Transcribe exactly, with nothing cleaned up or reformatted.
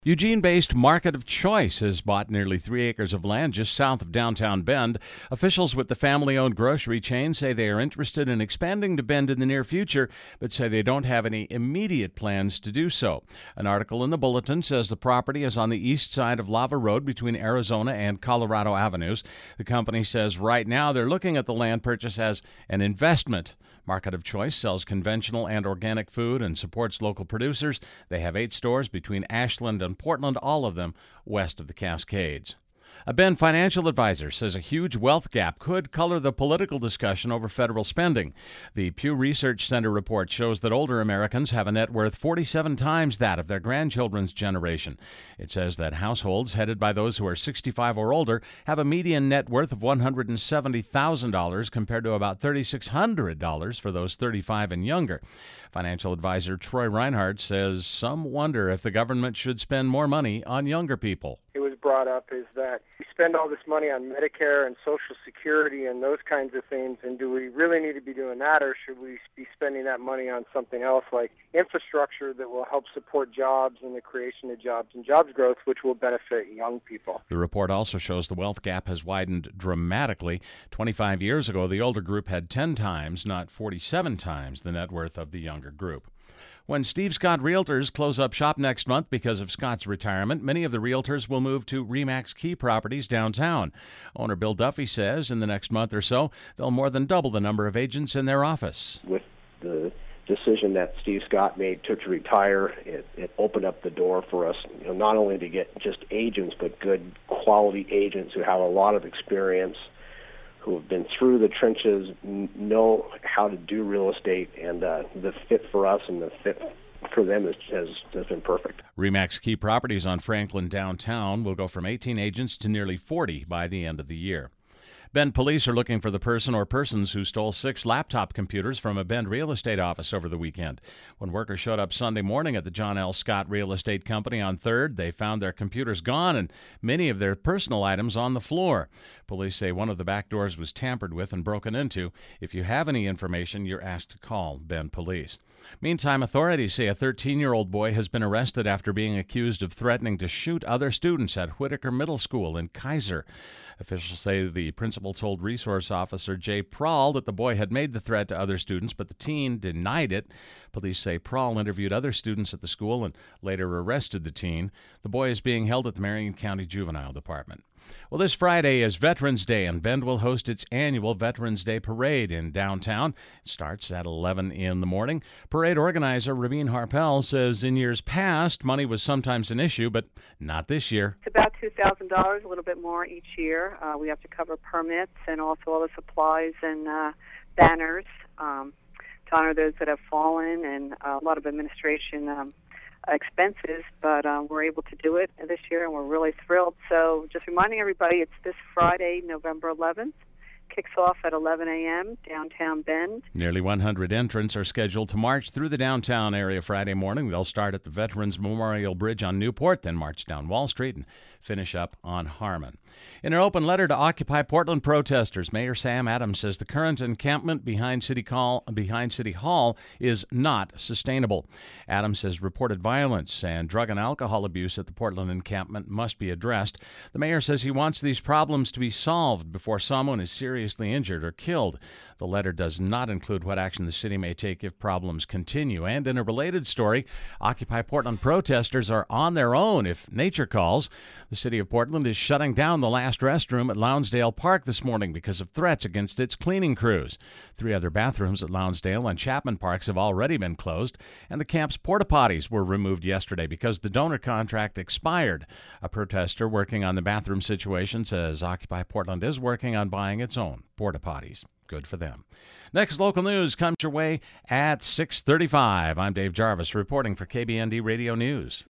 Eugene-based Market of Choice has bought nearly three acres of land just south of downtown Bend. Officials with the family-owned grocery chain say they are interested in expanding to Bend in the near future, but say they don't have any immediate plans to do so. An article in the Bulletin says the property is on the east side of Lava Road between Arizona and Colorado Avenues. The company says right now they're looking at the land purchase as an investment. Market of Choice sells conventional and organic food and supports local producers. They have eight stores between Ashland and Portland, all of them west of the Cascades. A Bend financial advisor says a huge wealth gap could color the political discussion over federal spending. The Pew Research Center report shows that older Americans have a net worth forty-seven times that of their grandchildren's generation. It says that households headed by those who are sixty-five or older have a median net worth of one hundred seventy thousand dollars compared to about three thousand six hundred dollars for those thirty-five and younger. Financial advisor Troy Reinhardt says some wonder if the government should spend more money on younger people. It was brought up is that we spend all this money on Medicare and Social Security and those kinds of things, and do we really need to be doing that, or should we be spending that money on something else like infrastructure that will help support jobs and the creation of jobs and jobs growth, which will benefit young people? The report also shows the wealth gap has widened dramatically. twenty-five years ago, the older group had ten times, not forty-seven times, the net worth of the younger group. When Steve Scott Realtors close up shop next month because of Scott's retirement, many of the realtors will move to RE/MAX Key Properties downtown. Owner Bill Duffy says in the next month or so, they'll more than double the number of agents in their office. With the decision that Steve Scott made to, to retire, it, it opened up the door for us, you know, not only to get just agents, but good quality agents who have a lot of experience, who have been through the trenches, know how to do real estate, and uh, the fit for us and the fit for them is, has, has been perfect. RE/MAX Key Properties on Franklin downtown will go from eighteen agents to nearly forty by the end of the year. Bend police are looking for the person or persons who stole six laptop computers from a Bend real estate office over the weekend. When workers showed up Sunday morning at the John L. Scott Real Estate Company on third, they found their computers gone and many of their personal items on the floor. Police say one of the back doors was tampered with and broken into. If you have any information, you're asked to call Bend Police. Meantime, authorities say a thirteen-year-old boy has been arrested after being accused of threatening to shoot other students at Whitaker Middle School in Kaiser. Officials say the principal told resource officer Jay Prawl that the boy had made the threat to other students, but the teen denied it. Police say Prawl interviewed other students at the school and later arrested the teen. The boy is being held at the Marion County Juvenile Department. Well, this Friday is Veterans Day, and Bend will host its annual Veterans Day Parade in downtown. It starts at eleven in the morning. Parade organizer Rabin Harpel says in years past, money was sometimes an issue, but not this year. It's about two thousand dollars, a little bit more each year. Uh, we have to cover permits and also all the supplies and uh, banners um, to honor those that have fallen, and uh, a lot of administration um expenses, but uh, we're able to do it this year, and we're really thrilled. So just reminding everybody, it's this Friday, November eleventh. Kicks off at eleven a.m. downtown Bend. Nearly one hundred entrants are scheduled to march through the downtown area Friday morning. They'll start at the Veterans Memorial Bridge on Newport, then march down Wall Street and finish up on Harmon. In an open letter to Occupy Portland protesters, Mayor Sam Adams says the current encampment behind City Hall, behind City Hall is not sustainable. Adams says reported violence and drug and alcohol abuse at the Portland encampment must be addressed. The mayor says he wants these problems to be solved before someone is seriously injured or killed. The letter does not include what action the city may take if problems continue. And in a related story, Occupy Portland protesters are on their own if nature calls. The city of Portland is shutting down the last restroom at Lounsdale Park this morning because of threats against its cleaning crews. Three other bathrooms at Lounsdale and Chapman Parks have already been closed, and the camp's porta potties were removed yesterday because the donor contract expired. A protester working on the bathroom situation says Occupy Portland is working on buying its own porta potties. Good for them. Next local news comes your way at six thirty-five. I'm Dave Jarvis reporting for K B N D Radio News.